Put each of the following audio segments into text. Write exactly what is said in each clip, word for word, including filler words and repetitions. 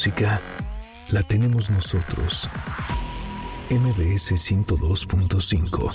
música la tenemos nosotros. M B S ciento dos punto cinco.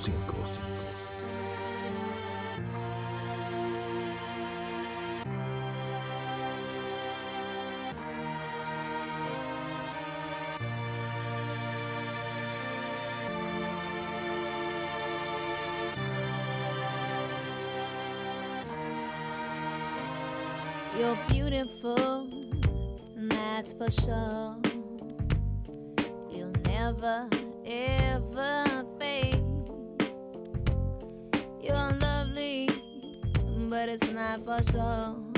You're beautiful, that's for sure. You'll never, ever fade. You're lovely, but it's not for sure.